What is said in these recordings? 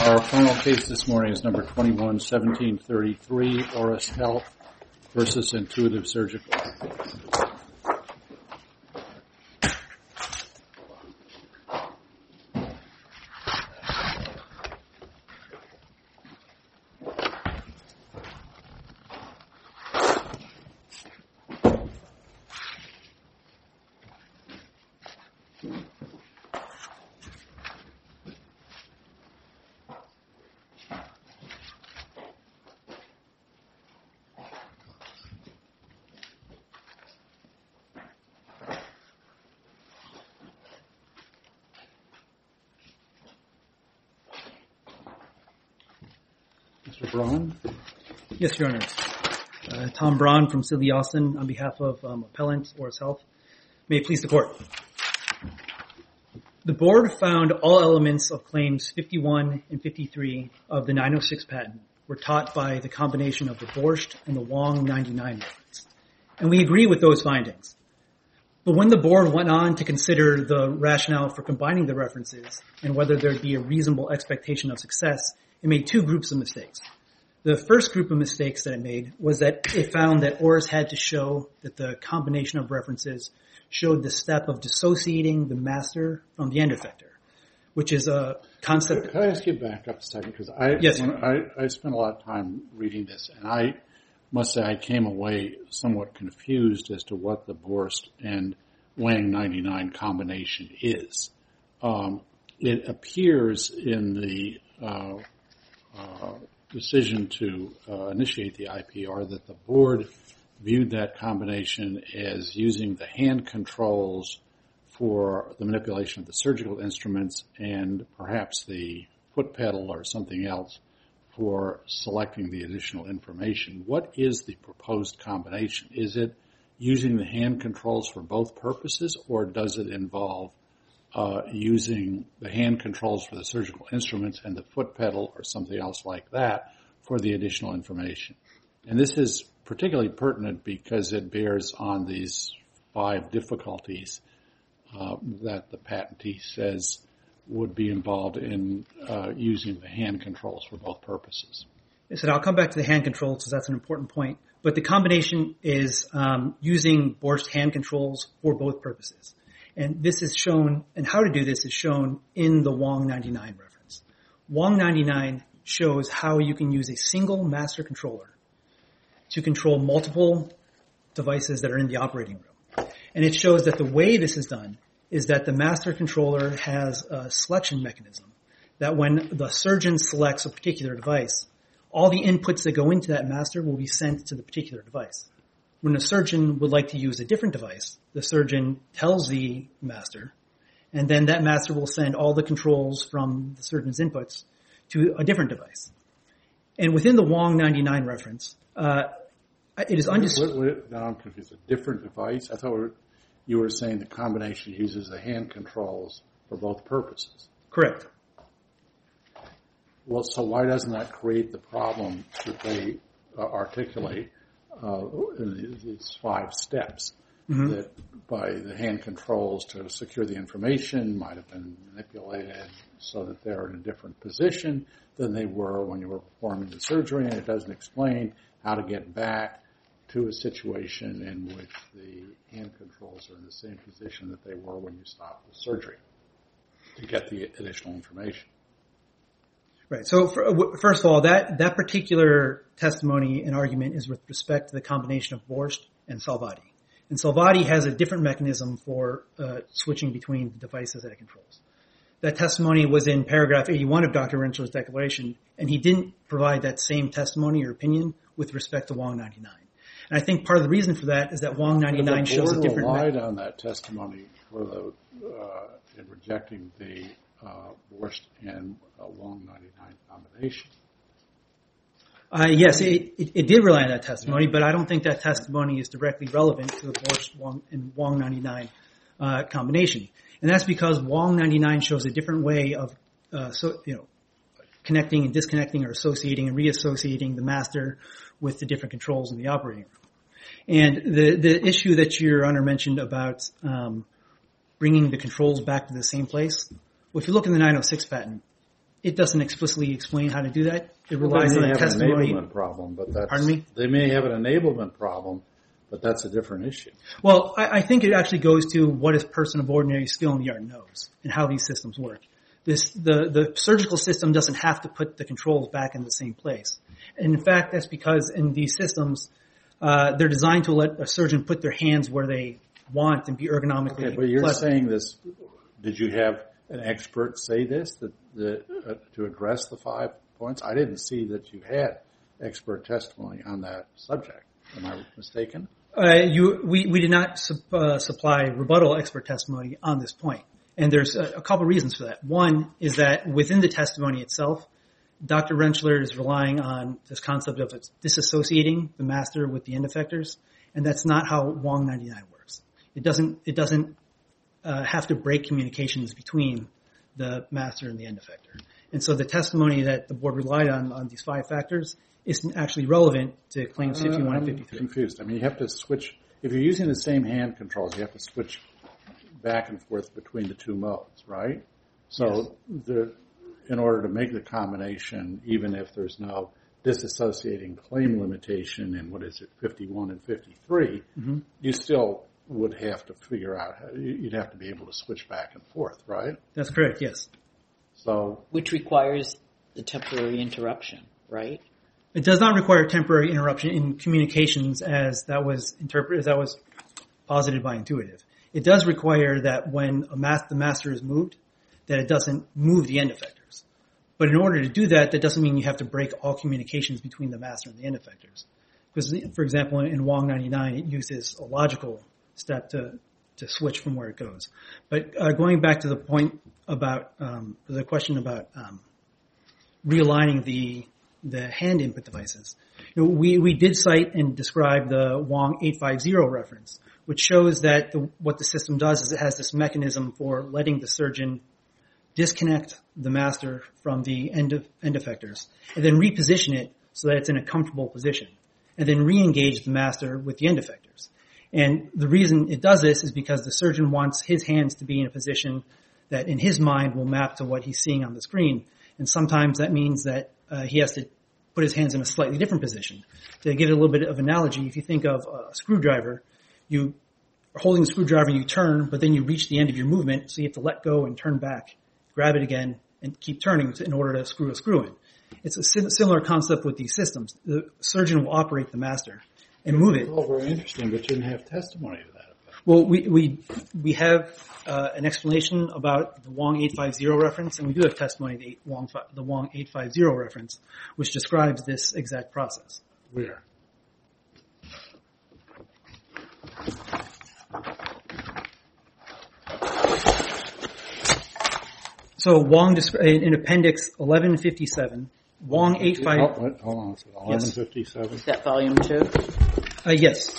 Our final case this morning is number 21-1733, Auris Health versus Intuitive Surgical. Mr. Braun? Yes, Your Honor. Tom Braun from Sidley Austin on behalf of Appellant Auris Health. May it please the Court. The Board found all elements of Claims 51 and 53 of the 906 patent were taught by the combination of the Borscht and the Wong 99 reference. And we agree with those findings. But when the Board went on to consider the rationale for combining the references and whether there'd be a reasonable expectation of success, it made two groups of mistakes. The first group of mistakes that it made was that it found that Auris had to show that the combination of references showed the step of dissociating the master from the end effector, which is a concept. Can I ask you back up a second? Because I spent a lot of time reading this, and I must say I came away somewhat confused as to what the Borscht and Wang 99 combination is. It appears in the decision to initiate the IPR that the Board viewed that combination as using the hand controls for the manipulation of the surgical instruments and perhaps the foot pedal or something else for selecting the additional information. What is the proposed combination? Is it using the hand controls for both purposes, or does it involve using the hand controls for the surgical instruments and the foot pedal or something else like that for the additional information? And this is particularly pertinent because it bears on these 5 difficulties that the patentee says would be involved in using the hand controls for both purposes. Yes, and I'll come back to the hand controls because that's an important point. But the combination is using Borscht hand controls for both purposes. And this is shown, and how to do this is shown in the Wong 99 reference. Wong 99 shows how you can use a single master controller to control multiple devices that are in the operating room. And it shows that the way this is done is that the master controller has a selection mechanism that when the surgeon selects a particular device, all the inputs that go into that master will be sent to the particular device. When a surgeon would like to use a different device, the surgeon tells the master, and then that master will send all the controls from the surgeon's inputs to a different device. And within the Wong 99 reference, it is undisputed. Now I'm confused. A different device? I thought you were saying the combination uses the hand controls for both purposes. Correct. Well, so why doesn't that create the problem that they articulate in these 5 steps? Mm-hmm. That by the hand controls to secure the information might have been manipulated so that they're in a different position than they were when you were performing the surgery, and it doesn't explain how to get back to a situation in which the hand controls are in the same position that they were when you stopped the surgery to get the additional information. Right. So first of all, that particular testimony and argument is with respect to the combination of Borscht and Salvati. And Salvati has a different mechanism for switching between the devices that it controls. That testimony was in paragraph 81 of Dr. Rentschler's declaration, and he didn't provide that same testimony or opinion with respect to Wong 99. And I think part of the reason for that is that Wong 99 shows a different... The Board relied on that testimony for in rejecting the Borscht and Wong 99 combination. Yes, it did rely on that testimony, but I don't think that testimony is directly relevant to the Borscht and Wong 99 combination. And that's because Wong 99 shows a different way of connecting and disconnecting or associating and reassociating the master with the different controls in the operating room. And the issue that Your Honor mentioned about bringing the controls back to the same place, well, if you look in the 906 patent, it doesn't explicitly explain how to do that. It relies on They a may have an testimony. enablement problem, but that's... Pardon me? They may have an enablement problem, but that's a different issue. Well, I think it actually goes to what a person of ordinary skill in the art knows and how these systems work. The surgical system doesn't have to put the controls back in the same place. And in fact, that's because in these systems, they're designed to let a surgeon put their hands where they want and be ergonomically Okay, but you're pleasant. saying this, did you have an expert say this to address the 5 points? I didn't see that you had expert testimony on that subject. Am I mistaken? We did not supply rebuttal expert testimony on this point. And there's a couple reasons for that. One is that within the testimony itself, Dr. Rentschler is relying on this concept of disassociating the master with the end effectors, and that's not how Wong 99 works. It doesn't have to break communications between the master and the end effector. And so the testimony that the board relied on these 5 factors isn't actually relevant to claims 51 and 53. I'm confused. I mean, you have to switch. If you're using the same hand controls, you have to switch back and forth between the 2 modes, right? So in order to make the combination, even if there's no disassociating claim limitation in, 51 and 53, you still would have to figure out, you'd have to be able to switch back and forth, right? That's correct, yes. So, which requires the temporary interruption, right? It does not require temporary interruption in communications as that was posited by Intuitive. It does require that when the master is moved, that it doesn't move the end effectors. But in order to do that, that doesn't mean you have to break all communications between the master and the end effectors. Because, for example, in Wong 99, it uses a logical step to switch from where it goes. But going back to the point about the question about realigning the hand input devices, we did cite and describe the Wong 850 reference, which shows that what the system does is it has this mechanism for letting the surgeon disconnect the master from the end effectors and then reposition it so that it's in a comfortable position and then re-engage the master with the end effectors. And the reason it does this is because the surgeon wants his hands to be in a position that in his mind will map to what he's seeing on the screen. And sometimes that means that he has to put his hands in a slightly different position. To give it a little bit of analogy, if you think of a screwdriver, you are holding the screwdriver and you turn, but then you reach the end of your movement, so you have to let go and turn back, grab it again, and keep turning in order to screw a screw in. It's a similar concept with these systems. The surgeon will operate the master and move it. Oh, very interesting, but you didn't have testimony to that effect. Well, we have an explanation about the Wong 850 reference, and we do have testimony of the Wong 850 reference, which describes this exact process. Where? So Wong, in Appendix 1157, Wong 850... Hold on a second. 1157? Is that volume 2? Yes.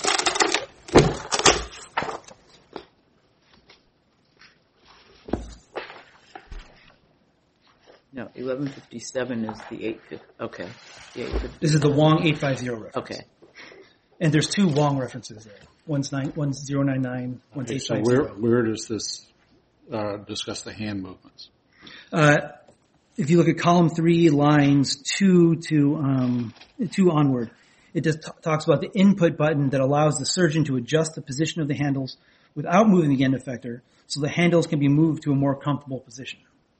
No, 1157 is the 850. Okay. The 850. This is the Wong 850 reference. Okay. And there's 2 Wong references there. One's 099, one's Okay, so 850. where does this discuss the hand movements? If you look at column 3, lines 2 onward, it just talks about the input button that allows the surgeon to adjust the position of the handles without moving the end effector, so the handles can be moved to a more comfortable position.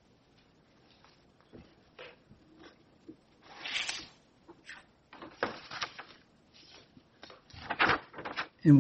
And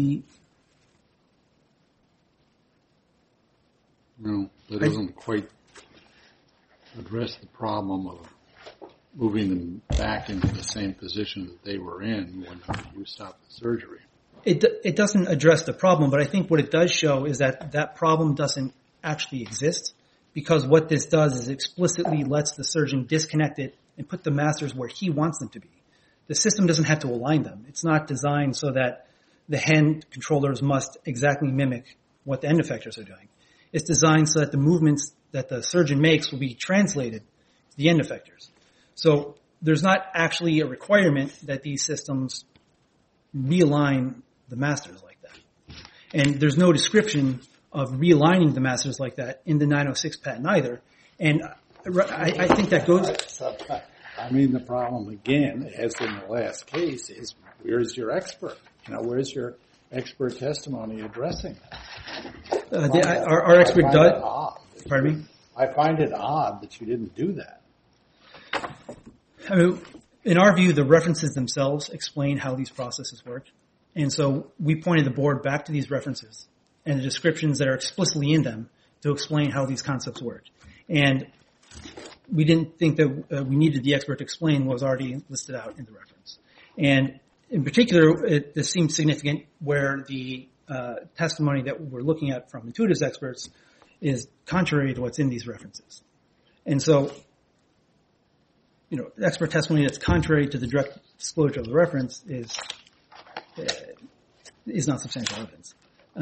No, that doesn't quite address the problem of moving them back into the same position that they were in when you stopped the surgery. It doesn't address the problem, but I think what it does show is that problem doesn't actually exist, because what this does is explicitly lets the surgeon disconnect it and put the masters where he wants them to be. The system doesn't have to align them. It's not designed so that the hand controllers must exactly mimic what the end effectors are doing. It's designed so that the movements that the surgeon makes will be translated to the end effectors. So there's not actually a requirement that these systems realign the masters like that. And there's no description of realigning the masters like that in the 906 patent either. And I think that goes... I mean, the problem, again, as in the last case, is where's your expert? Where's your expert testimony addressing that? Our expert does... Pardon me? I find it odd that you didn't do that. I mean, in our view, the references themselves explain how these processes work. And so we pointed the board back to these references and the descriptions that are explicitly in them to explain how these concepts work. And we didn't think that we needed the expert to explain what was already listed out in the reference. And in particular, this seemed significant where the testimony that we're looking at from Intuitive's experts is contrary to what's in these references. And so, expert testimony that's contrary to the direct disclosure of the reference is not substantial evidence.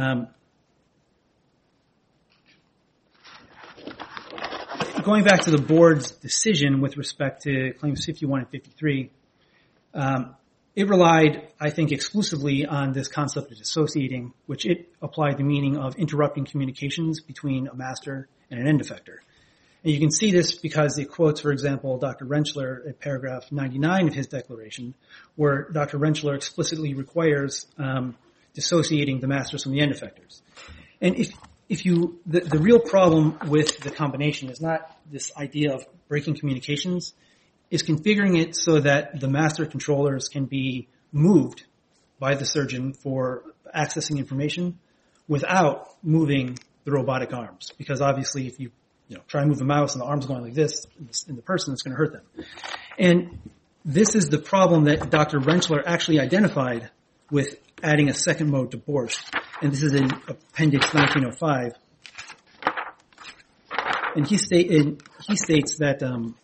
Going back to the board's decision with respect to claims 51 and 53, it relied, I think, exclusively on this concept of dissociating, which it applied the meaning of interrupting communications between a master and an end effector. And you can see this because it quotes, for example, Dr. Rentschler at paragraph 99 of his declaration, where Dr. Rentschler explicitly requires dissociating the masters from the end effectors. And the real problem with the combination is not this idea of breaking communications, is configuring it so that the master controllers can be moved by the surgeon for accessing information without moving the robotic arms. Because obviously if you try and move the mouse and the arm's going like this in the person, it's going to hurt them. And this is the problem that Dr. Rentschler actually identified with adding a second mode to Borscht. And this is in Appendix 1905. And he states that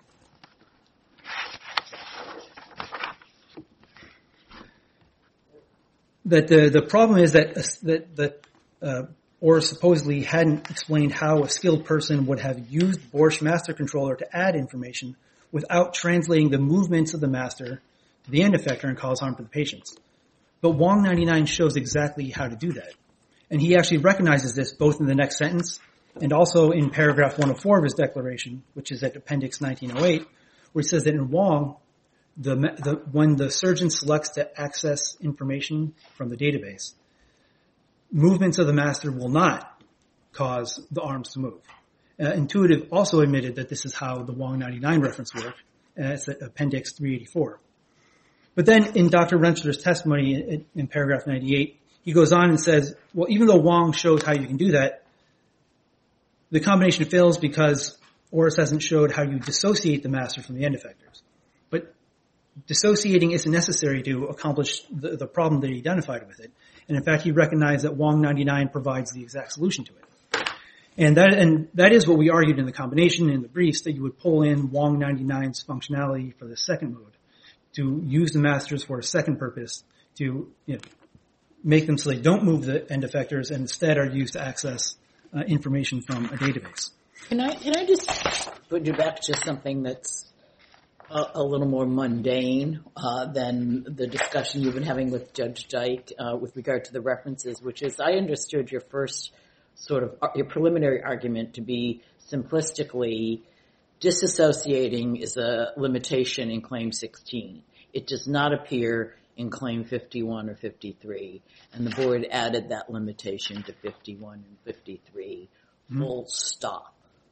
the problem is that Orr supposedly hadn't explained how a skilled person would have used Borscht Master Controller to add information without translating the movements of the master to the end effector and cause harm to the patients. But Wong 99 shows exactly how to do that. And he actually recognizes this both in the next sentence and also in paragraph 104 of his declaration, which is at Appendix 1908, where he says that in Wong, when the surgeon selects to access information from the database, movements of the master will not cause the arms to move. Intuitive also admitted that this is how the Wong 99 reference worked, and it's at Appendix 384. But then in Dr. Rentschler's testimony in paragraph 98, he goes on and says, well, even though Wong shows how you can do that, the combination fails because Orris hasn't showed how you dissociate the master from the end effectors. But dissociating isn't necessary to accomplish the problem that he identified with it. And in fact, he recognized that Wong 99 provides the exact solution to it. And that is what we argued in the combination in the briefs, that you would pull in Wong 99's functionality for the second mode to use the masters for a second purpose, to make them so they don't move the end effectors and instead are used to access information from a database. Can I just put you back to something that's a little more mundane than the discussion you've been having with Judge Dyke with regard to the references, which is I understood your first your preliminary argument to be simplistically disassociating is a limitation in Claim 16. It does not appear in Claim 51 or 53, and the board added that limitation to 51 and 53. Full stop.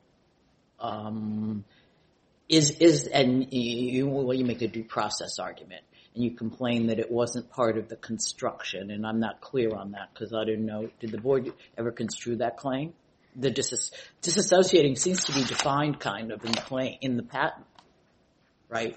You make a due process argument, and you complain that it wasn't part of the construction, and I'm not clear on that because I didn't know. Did the board ever construe that claim? The disassociating seems to be defined kind of in the patent, right?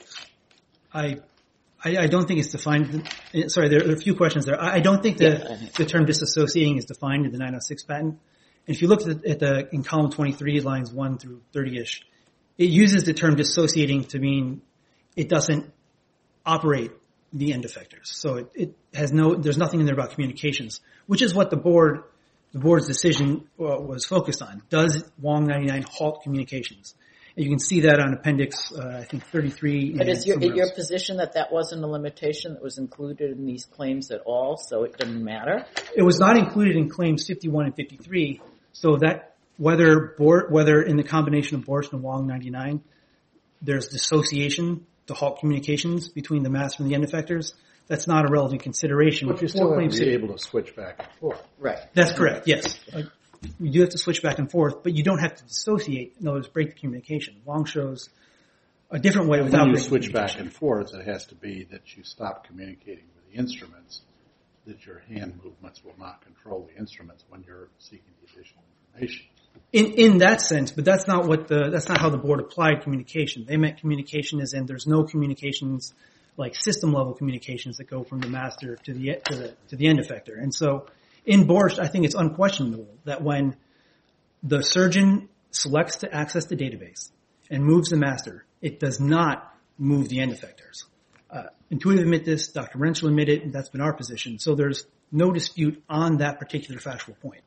I don't think it's defined. Sorry, there are a few questions there. I don't think the term disassociating is defined in the 906 patent. And if you look at in column 23, lines 1 through 30-ish, it uses the term dissociating to mean it doesn't operate the end effectors. So there's nothing in there about communications, which is what the board's decision was focused on. Does Wong 99 halt communications? And you can see that on Appendix, I think, 33. But is your position that wasn't a limitation that was included in these claims at all, so it didn't matter? It was not included in Claims 51 and 53, so that whether in the combination of Borst and Wong 99, there's dissociation to halt communications between the master and the end effectors. That's not a relevant consideration. But you still have to be able to switch back and forth. Right. That's correct, yes. You do have to switch back and forth, but you don't have to dissociate. In other words, break the communication. Wong shows a different way without when you breaking switch back communication. and forth, it has to be that you stop communicating with the instruments, that your hand movements will not control the instruments when you're seeking the additional information. In that sense, but that's not how the board applied communication. They meant communication as in there's no communications like system level communications that go from the master to the end effector. And so in Borst, I think it's unquestionable that when the surgeon selects to access the database and moves the master, it does not move the end effectors. Intuitive admit this, Dr. Wrench will admit it, and that's been our position. So there's no dispute on that particular factual point.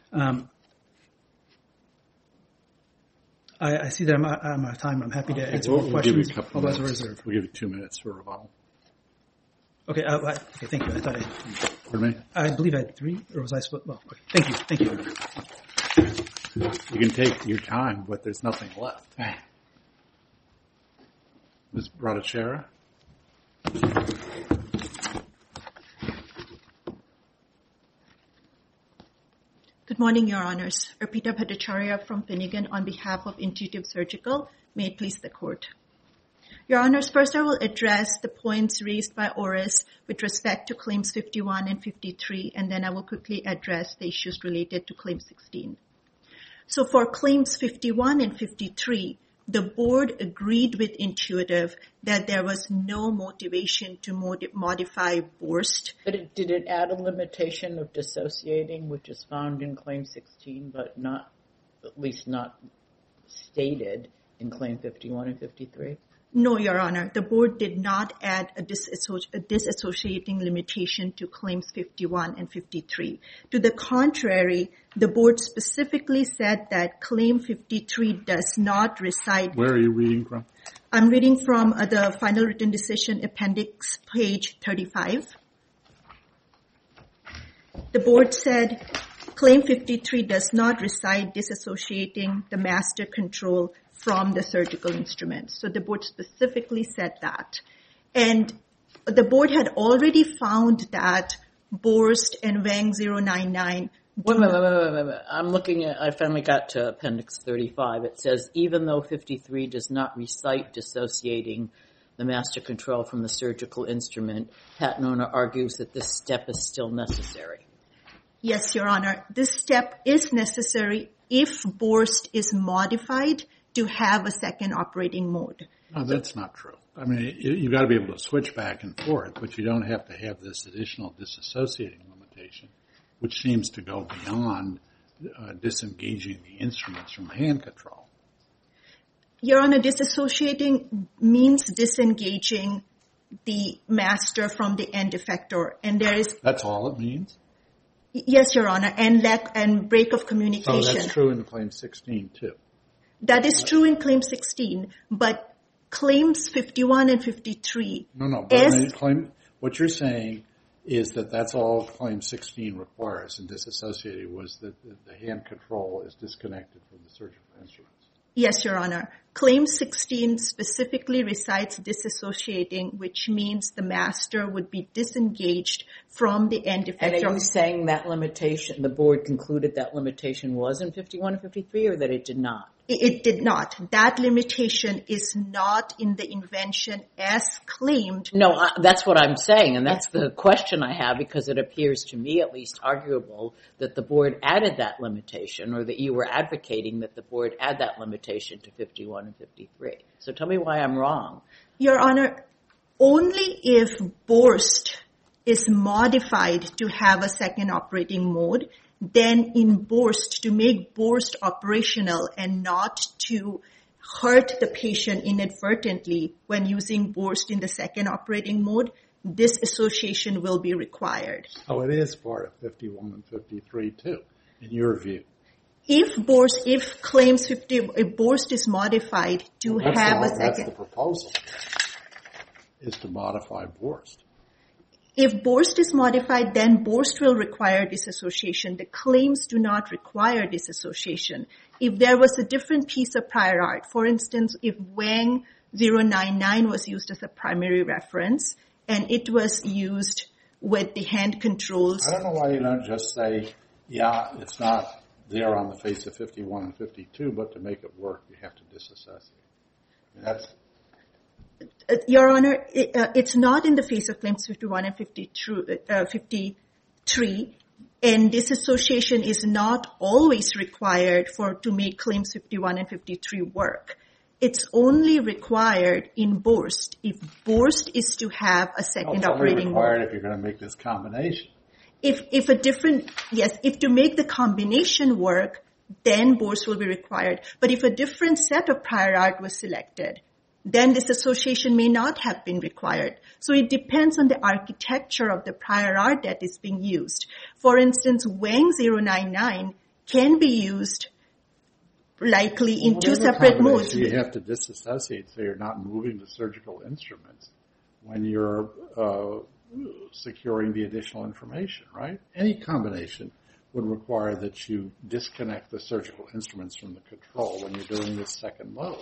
I see that I'm out of time. I'm happy to answer more questions. Otherwise, I'll reserve. We'll give you 2 minutes for rebuttal. Okay, okay, thank you. I thought Pardon me? I believe I had 3, or was I split? Well, okay. Thank you. You can take your time, but there's nothing left. Ms. Bhattacharya? Good morning, Your Honors. Arpita Bhattacharya from Finnegan on behalf of Intuitive Surgical. May it please the Court. Your Honors, first I will address the points raised by Oris with respect to Claims 51 and 53, and then I will quickly address the issues related to Claim 16. So for Claims 51 and 53, the Board agreed with Intuitive that there was no motivation to modify Borst. But did it add a limitation of dissociating, which is found in Claim 16, but not, at least not stated in Claim 51 and 53? No, Your Honor. The Board did not add a disassociating limitation to Claims 51 and 53. To the contrary, the Board specifically said that Claim 53 does not recite... Where are you reading from? I'm reading from the Final Written Decision Appendix, page 35. The Board said, Claim 53 does not recite disassociating the master control from the surgical instruments. So the Board specifically said that. And the Board had already found that Borst and Wang 099... Wait. I'm looking at, I finally got to Appendix 35. It says, even though 53 does not recite dissociating the master control from the surgical instrument, patent owner argues that this step is still necessary. Yes, Your Honor. This step is necessary if Borst is modified to have a second operating mode. No, that's not true. I mean, you've got to be able to switch back and forth, but you don't have to have this additional disassociating limitation, which seems to go beyond disengaging the instruments from hand control. Your Honor, disassociating means disengaging the master from the end effector, and there is... That's all it means? Yes, Your Honor, and break of communication. So that's true in Claim 16, too. That is true in Claim 16, but Claims 51 and 53... No, but what you're saying is that that's all Claim 16 requires, and disassociating was that the hand control is disconnected from the surgical instruments. Yes, Your Honor. Claim 16 specifically recites disassociating, which means the master would be disengaged from the end effector. And are you saying that limitation, the Board concluded that limitation was in 51 and 53, or that it did not? It did not. That limitation is not in the invention as claimed. No, that's what I'm saying, and that's the question I have, because it appears to me at least arguable that the Board added that limitation, or that you were advocating that the Board add that limitation to 51 and 53. So tell me why I'm wrong. Your Honor, only if Borst is modified to have a second operating mode, then in Borst, to make Borst operational and not to hurt the patient inadvertently when using Borst in the second operating mode, this association will be required. Oh, it is part of 51 and 53, too, in your view. If Claims 50, if Borst is modified to have a second... That's the proposal, is to modify Borst. If Borst is modified, then Borst will require disassociation. The claims do not require disassociation. If there was a different piece of prior art, for instance, if Wang 099 was used as a primary reference and it was used with the hand controls. I don't know why you don't just say, yeah, it's not there on the face of 51 and 52, but to make it work, you have to disassociate. I mean, that's... Your Honor, it's not in the face of claims 51 and 53, and disassociation is not always required to make claims 51 and 53 work. It's only required in Borst if Borst is to have a second operating mode. It's only required if you're going to make this combination. If to make the combination work, then Borst will be required. But if a different set of prior art was selected, then this association may not have been required. So it depends on the architecture of the prior art that is being used. For instance, Wang 099 can be used likely in two separate modes. You have to disassociate so you're not moving the surgical instruments when you're securing the additional information, right? Any combination would require that you disconnect the surgical instruments from the control when you're doing this second mode.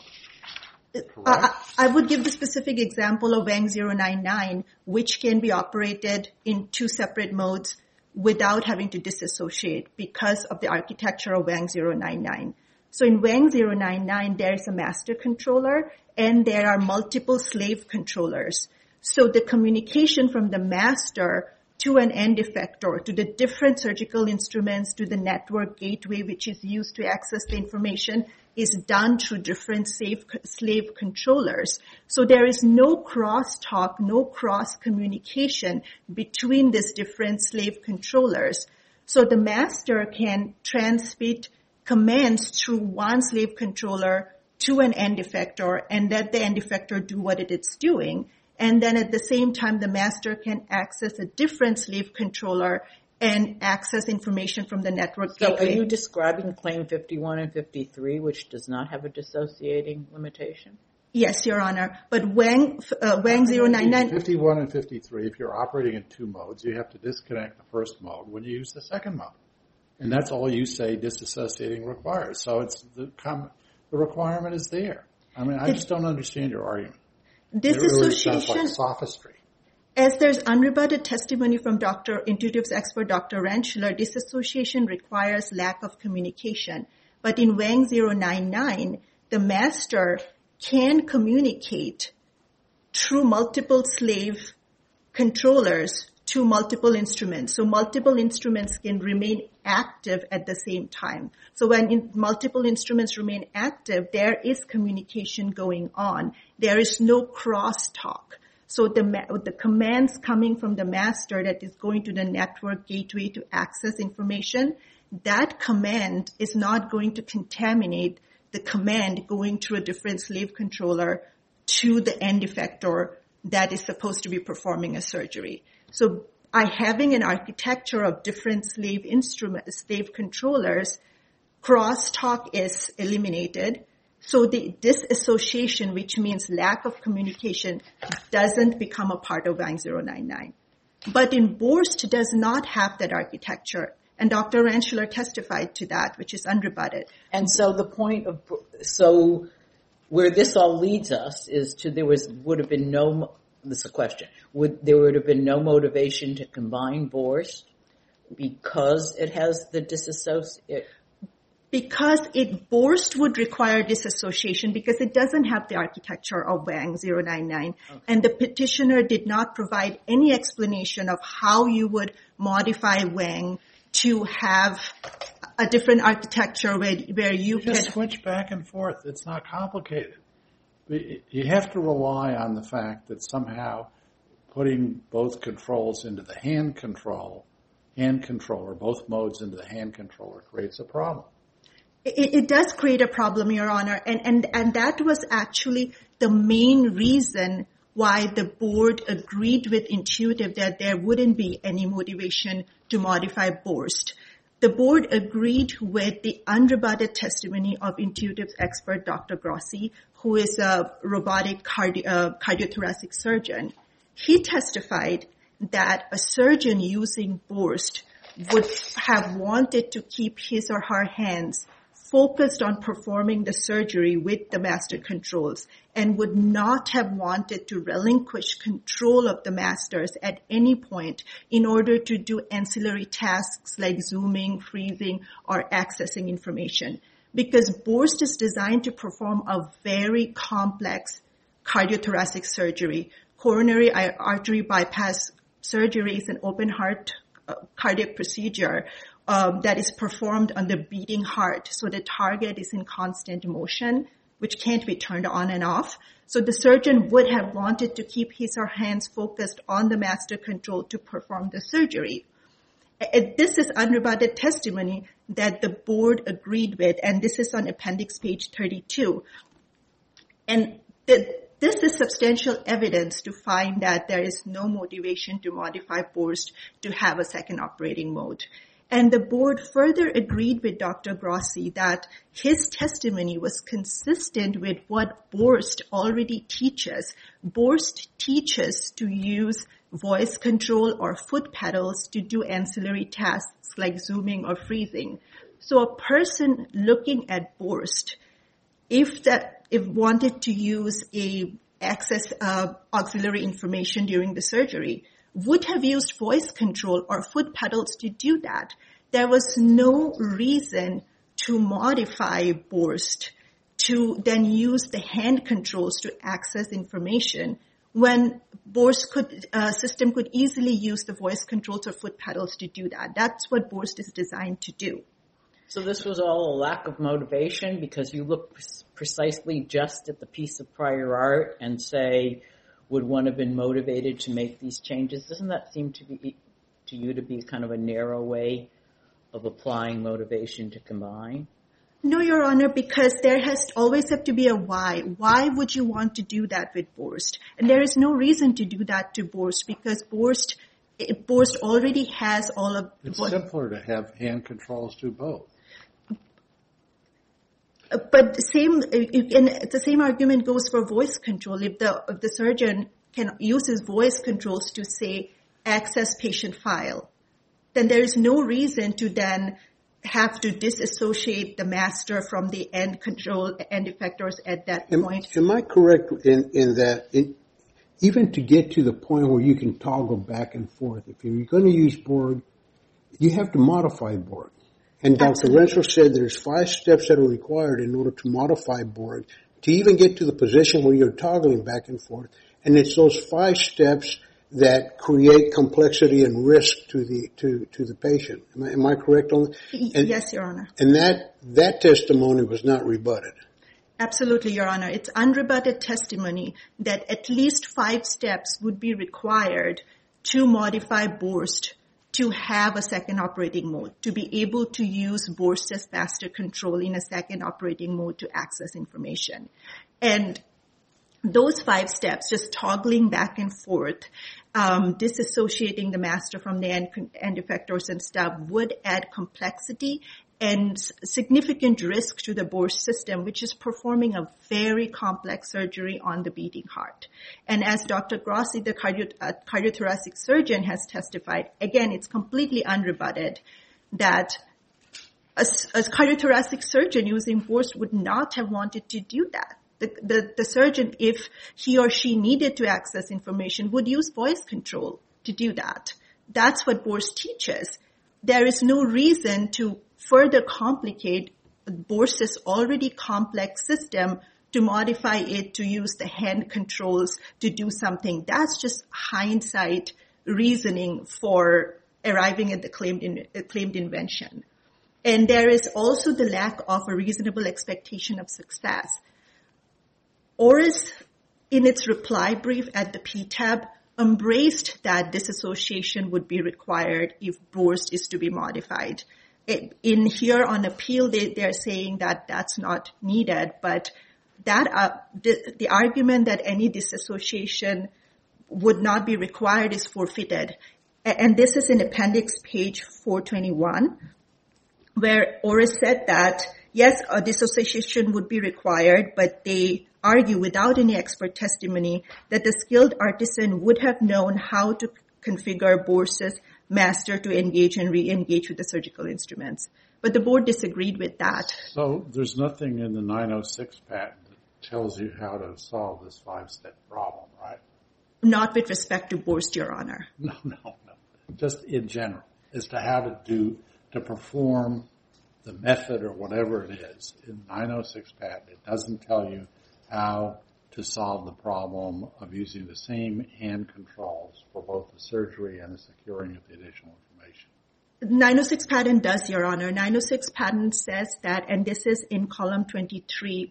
I would give the specific example of Wang 099, which can be operated in two separate modes without having to disassociate because of the architecture of Wang 099. So in Wang 099, there is a master controller and there are multiple slave controllers. So the communication from the master to an end effector, to the different surgical instruments, to the network gateway which is used to access the information is done through different slave controllers. So there is no crosstalk, no cross-communication between these different slave controllers. So the master can transmit commands through one slave controller to an end effector and let the end effector do what it is doing. And then at the same time, the master can access a different slave controller and access information from the network gateway. So are you describing Claim 51 and 53, which does not have a dissociating limitation? Yes, Your Honor. But Wang 099... 51 and 53, if you're operating in two modes, you have to disconnect the first mode when you use the second mode. And that's all you say disassociating requires. So it's the requirement is there. I mean, I just don't understand your argument. Disassociation... It really sounds like sophistry. As there's unrebutted testimony from Intuitive's expert, Dr. Rentschler, disassociation requires lack of communication. But in Wang 099, the master can communicate through multiple slave controllers to multiple instruments. So multiple instruments can remain active at the same time. So when multiple instruments remain active, there is communication going on. There is no crosstalk. So the commands coming from the master that is going to the network gateway to access information, that command is not going to contaminate the command going through a different slave controller to the end effector that is supposed to be performing a surgery. So by having an architecture of different slave controllers, crosstalk is eliminated. So the disassociation, which means lack of communication, doesn't become a part of Wang 099. But in Borst does not have that architecture. And Dr. Rentschler testified to that, which is unrebutted. And so the point of, so where this all leads us is to there would have been no, this is a question, there would have been no motivation to combine Borst because it has the disassociate? Because Borst would require disassociation because it doesn't have the architecture of Wang 099. Okay. And the petitioner did not provide any explanation of how you would modify Wang to have a different architecture where you can... just switch back and forth. It's not complicated. You have to rely on the fact that somehow putting both controls into the hand controller, both modes into the hand controller creates a problem. It does create a problem, Your Honor, and that was actually the main reason why the board agreed with Intuitive that there wouldn't be any motivation to modify Borst. The board agreed with the unrebutted testimony of Intuitive's expert, Dr. Grossi, who is a robotic cardiothoracic surgeon. He testified that a surgeon using Borst would have wanted to keep his or her hands focused on performing the surgery with the master controls and would not have wanted to relinquish control of the masters at any point in order to do ancillary tasks like zooming, freezing, or accessing information. Because Borst is designed to perform a very complex cardiothoracic surgery. Coronary artery bypass surgery is an open heart cardiac procedure that is performed on the beating heart. So the target is in constant motion, which can't be turned on and off. So the surgeon would have wanted to keep his or her hands focused on the master control to perform the surgery. This is unrebutted testimony that the board agreed with, and this is on appendix page 32. And this is substantial evidence to find that there is no motivation to modify Borst to have a second operating mode. And the board further agreed with Dr. Grossi that his testimony was consistent with what Borst already teaches. Borst teaches to use voice control or foot pedals to do ancillary tasks like zooming or freezing. So a person looking at Borst, if wanted to use access auxiliary information during the surgery, would have used voice control or foot pedals to do that. There was no reason to modify Borst to then use the hand controls to access information when Borst system could easily use the voice controls or foot pedals to do that. That's what Borst is designed to do. So this was all a lack of motivation because you look precisely just at the piece of prior art and say, would one have been motivated to make these changes? Doesn't that seem to you to be kind of a narrow way of applying motivation to combine? No, Your Honor, because there has always have to be a why. Why would you want to do that with Borst? And there is no reason to do that to Borst because Borst already has all of... It's simpler to have hand controls do both. But the same argument goes for voice control. If the surgeon can use his voice controls to say access patient file, then there is no reason to then have to disassociate the master from the end control end effectors at that point. Am I correct in that even to get to the point where you can toggle back and forth, if you're going to use Borg, you have to modify Borg? And Dr. Renshaw said there's 5 steps that are required in order to modify Borg to even get to the position where you're toggling back and forth. And it's those 5 steps that create complexity and risk to the patient. Am I correct on that? Yes, Your Honor. And that testimony was not rebutted. Absolutely, Your Honor. It's unrebutted testimony that at least 5 steps would be required to modify Borst to have a second operating mode, to be able to use Borst as master control in a second operating mode to access information. And those 5 steps, just toggling back and forth, disassociating the master from the end effectors and stuff, would add complexity and significant risk to the Borst system, which is performing a very complex surgery on the beating heart. And as Dr. Grossi, the cardiothoracic surgeon, has testified, again, it's completely unrebutted that a cardiothoracic surgeon using Borst would not have wanted to do that. The surgeon, if he or she needed to access information, would use voice control to do that. That's what Borst teaches. There is no reason to further complicate Borst's already complex system to modify it to use the hand controls to do something. That's just hindsight reasoning for arriving at the claimed invention. And there is also the lack of a reasonable expectation of success. Auris, in its reply brief at the PTAB, embraced that disassociation would be required if Borst is to be modified. In here on appeal, they're saying that that's not needed, but that the argument that any disassociation would not be required is forfeited. And this is in appendix page 421, where Auris said that, yes, a dissociation would be required, but they argue without any expert testimony that the skilled artisan would have known how to configure Borst's master to engage and re-engage with the surgical instruments. But the board disagreed with that. So there's nothing in the 906 patent that tells you how to solve this 5-step problem, right? Not with respect to Borst, Your Honor. No. Just in general, as to how to perform the method or whatever it is. In 906 patent, it doesn't tell you how to solve the problem of using the same hand controls for both the surgery and the securing of the additional information. 906 patent does, Your Honor. 906 patent says that, and this is in column 23,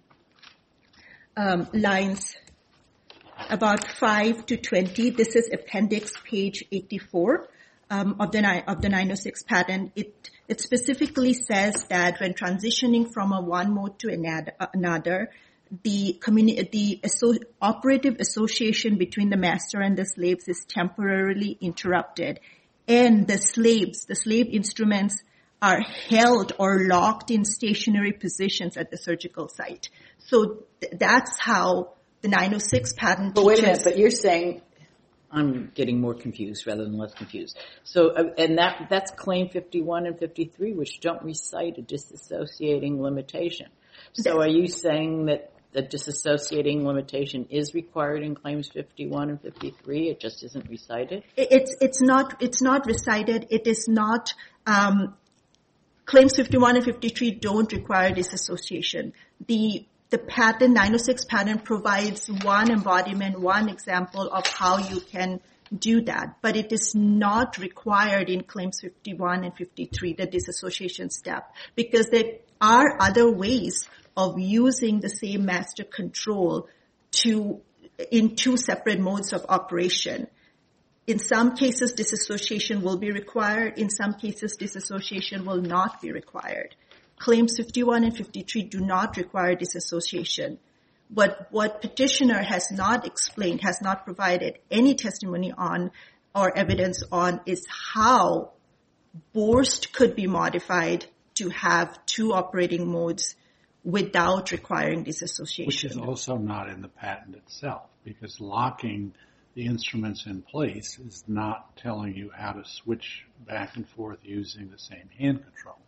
lines about 5 to 20. This is appendix page 84 of the 906 patent. It specifically says that when transitioning from one mode to another, the operative association between the master and the slaves is temporarily interrupted, and the slave instruments are held or locked in stationary positions at the surgical site. So that's how the 906 patent teaches. But wait a minute, but you're saying, I'm getting more confused rather than less confused. So, and that's claim 51 and 53, which don't recite a disassociating limitation. So are you saying that the disassociating limitation is required in claims 51 and 53? It just isn't recited? It's not recited. It is not, claims 51 and 53 don't require disassociation. The patent, 906 patent, provides one embodiment, one example of how you can do that. But it is not required in claims 51 and 53, the disassociation step, because there are other ways of using the same master control in two separate modes of operation. In some cases, disassociation will be required. In some cases, disassociation will not be required. Claims 51 and 53 do not require disassociation. But what petitioner has not explained, has not provided any testimony on or evidence on, is how Borst could be modified to have two operating modes without requiring disassociation. Which is also not in the patent itself, because locking the instruments in place is not telling you how to switch back and forth using the same hand control.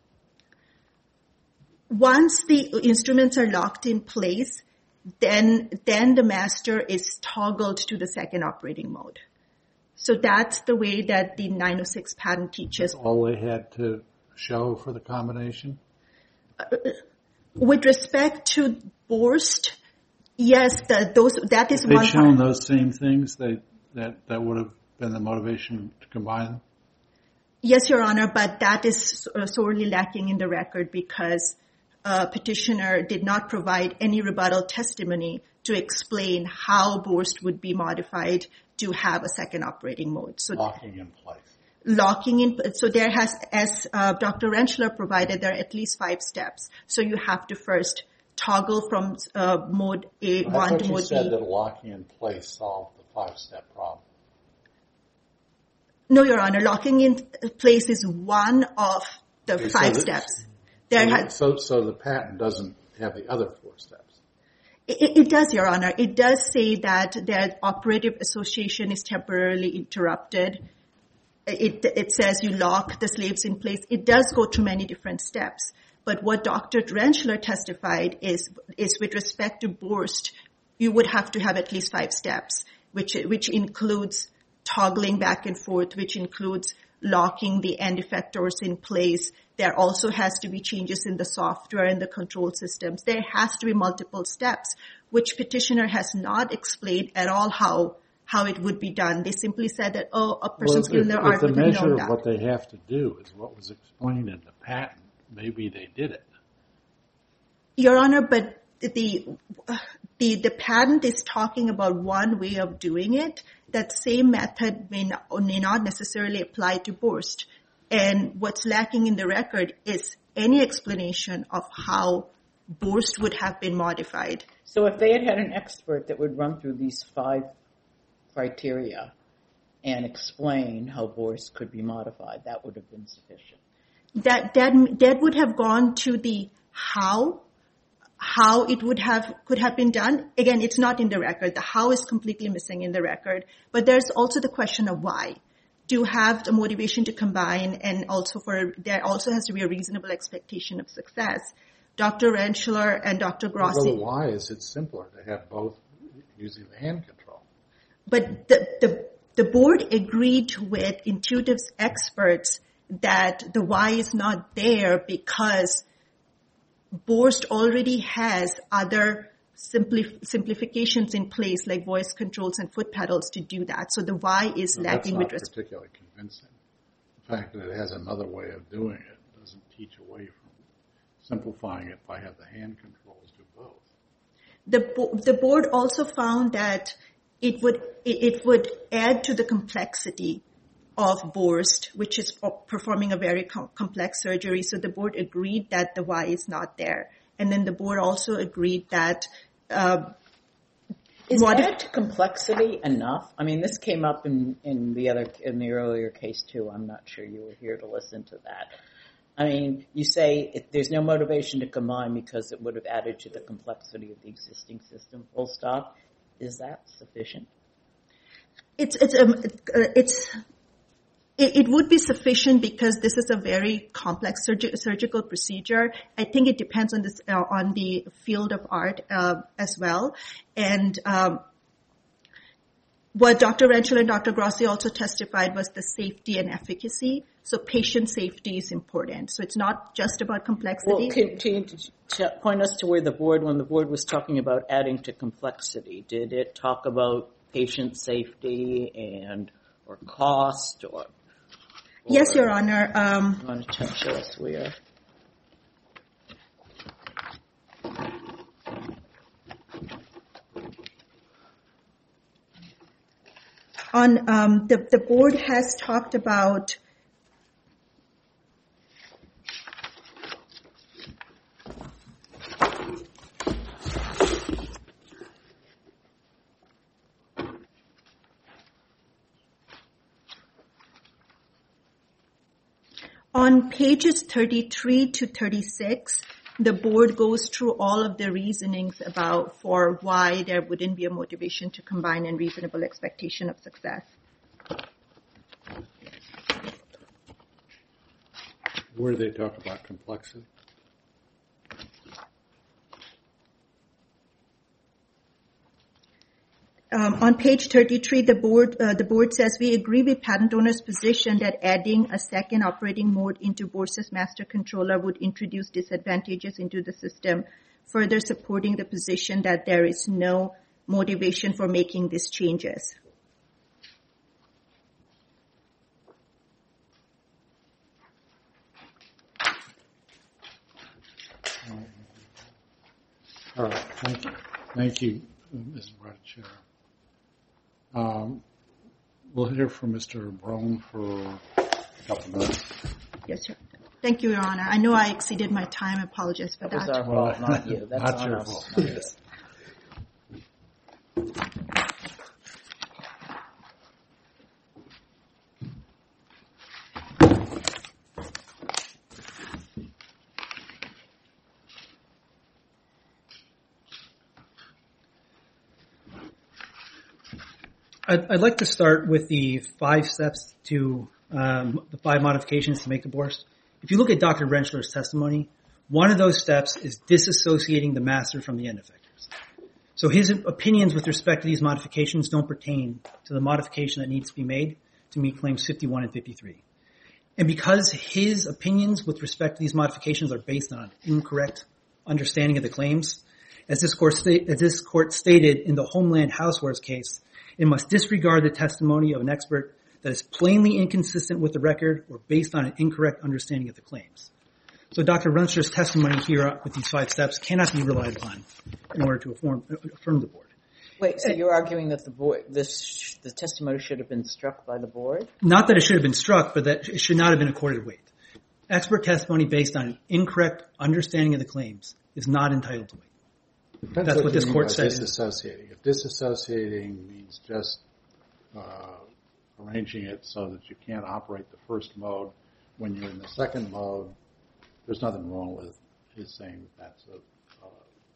Once the instruments are locked in place, then the master is toggled to the second operating mode. So that's the way that the 906 patent teaches. That's all they had to show for the combination? With respect to Borst, yes, that is if they'd one. shown those same things, that would have been the motivation to combine them? Yes, Your Honor, but that is sorely lacking in the record because petitioner did not provide any rebuttal testimony to explain how Borst would be modified to have a second operating mode. So locking in place. So there has, as Dr. Rentschler provided, there are at least 5 steps. So you have to first toggle from mode A1 to mode B. You said that locking in place solved the 5-step problem. No, Your Honor, locking in place is one of the 5 steps. So the patent doesn't have the other 4 steps. It does, Your Honor. It does say that their operative association is temporarily interrupted. It says you lock the slaves in place. It does go through many different steps. But what Dr. Rentschler testified is with respect to Borst, you would have to have at least 5 steps, which includes toggling back and forth, which includes locking the end effectors in place. There also has to be changes in the software and the control systems. There has to be multiple steps, which petitioner has not explained at all how it would be done. They simply said that, a person's skilled in their art would have known that. If the measure of what they have to do is what was explained in the patent, maybe they did it. Your Honor, but the patent is talking about one way of doing it. That same method may not necessarily apply to Borst. And what's lacking in the record is any explanation of how Borst would have been modified. So if they had had an expert that would run through these 5 criteria and explain how Borst could be modified, that would have been sufficient. That would have gone to the how how it could have been done. Again, it's not in the record. The how is completely missing in the record. But there's also the question of why. To have the motivation to combine, and also there also has to be a reasonable expectation of success. Dr. Rentschler and Dr. Grossi. Well, why is it simpler to have both using the hand control? But the board agreed with Intuitive's experts that the why is not there because Borst already has other simplifications in place, like voice controls and foot pedals, to do that. So the why is lacking with respect. That's not particularly convincing. The fact that it has another way of doing it doesn't teach away from simplifying it by having the hand controls do both. The board also found that it would add to the complexity of Borst, which is performing a very complex surgery. So the board agreed that the why is not there. And then the board also agreed that is that complexity enough? I mean, this came up in the earlier case too. I'm not sure you were here to listen to that. I mean, you say there's no motivation to combine because it would have added to the complexity of the existing system. Full stop. Is that sufficient? It would be sufficient because this is a very complex surgical procedure. I think it depends on the field of art as well. And what Dr. Rentschler and Dr. Grossi also testified was the safety and efficacy. So patient safety is important. So it's not just about complexity. Well, can you point us to where when the board was talking about adding to complexity, did it talk about patient safety or cost or? Yes, Your Honor. You want to show us where? The board has talked about on pages 33 to 36, the board goes through all of the reasonings for why there wouldn't be a motivation to combine and reasonable expectation of success. Where do they talk about complexity? On page 33, the board says, we agree with patent owner's position that adding a second operating mode into Borst's master controller would introduce disadvantages into the system, further supporting the position that there is no motivation for making these changes. All right. Thank you, Ms. Bradshaw. We'll hear from Mr. Brown for a couple minutes. Yes, sir. Thank you, Your Honor. I know I exceeded my time. I apologize for that. That's our fault, not you. That's not on your us. fault. Yes. I'd like to start with the 5 steps to the 5 modifications to make the Borst. If you look at Dr. Rentschler's testimony, one of those steps is disassociating the master from the end effectors. So his opinions with respect to these modifications don't pertain to the modification that needs to be made to meet claims 51 and 53. And because his opinions with respect to these modifications are based on an incorrect understanding of the claims, as this court stated in the Homeland Housewares case, it must disregard the testimony of an expert that is plainly inconsistent with the record or based on an incorrect understanding of the claims. So Dr. Rentschler's testimony here with these 5 steps cannot be relied upon in order to affirm the board. Wait, so you're arguing that the testimony should have been struck by the board? Not that it should have been struck, but that it should not have been accorded weight. Expert testimony based on an incorrect understanding of the claims is not entitled to weight. That's what this court said. Disassociating. If disassociating means just arranging it so that you can't operate the first mode when you're in the second mode, there's nothing wrong with his saying that's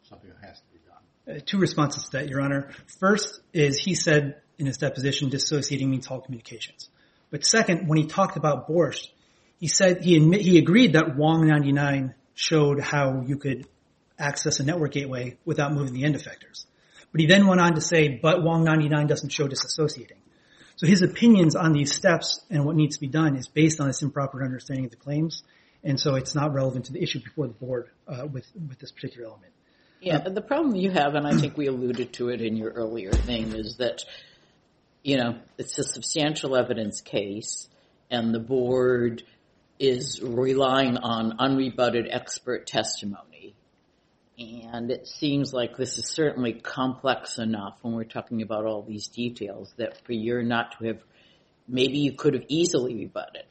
something that has to be done? Two responses to that, Your Honor. First is he said in his deposition dissociating means all communications. But second, when he talked about Borscht, he said he agreed that Wong 99 showed how you could access a network gateway without moving the end effectors. But he then went on to say, but Wong 99 doesn't show disassociating. So his opinions on these steps and what needs to be done is based on this improper understanding of the claims, and so it's not relevant to the issue before the board with this particular element. Yeah, but the problem you have, and I think we alluded to it in your earlier thing, is that, it's a substantial evidence case, and the board is relying on unrebutted expert testimony. And it seems like this is certainly complex enough when we're talking about all these details that for you not to have, maybe you could have easily rebutted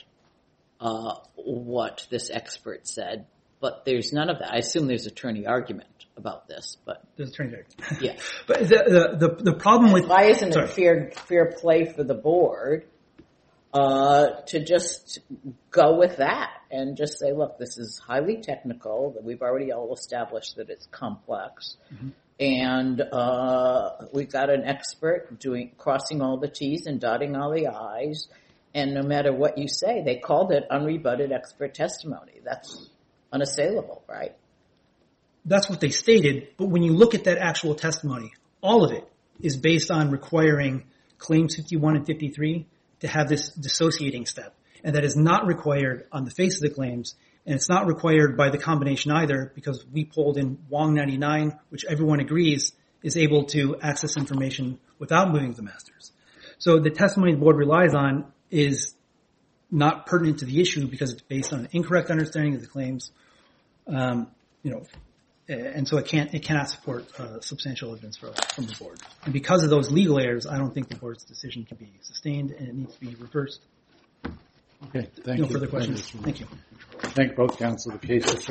what this expert said, but there's none of that. I assume there's attorney argument about this, but there's attorney argument. Yeah. But the problem with why isn't it fair play for the board to just go with that and just say, look, this is highly technical, that we've already all established that it's complex, and we've got an expert crossing all the T's and dotting all the I's, and no matter what you say, they called it unrebutted expert testimony. That's unassailable, right? That's what they stated, but when you look at that actual testimony, all of it is based on requiring claims 51 and 53 to have this dissociating step. And that is not required on the face of the claims, and it's not required by the combination either, because we pulled in Wong 99, which everyone agrees is able to access information without moving the masters. So the testimony the board relies on is not pertinent to the issue because it's based on an incorrect understanding of the claims, and so it cannot support substantial evidence from the board. And because of those legal errors, I don't think the board's decision can be sustained, and it needs to be reversed. Okay, thank you. No further questions. Thank you. Thank both counsel. The case is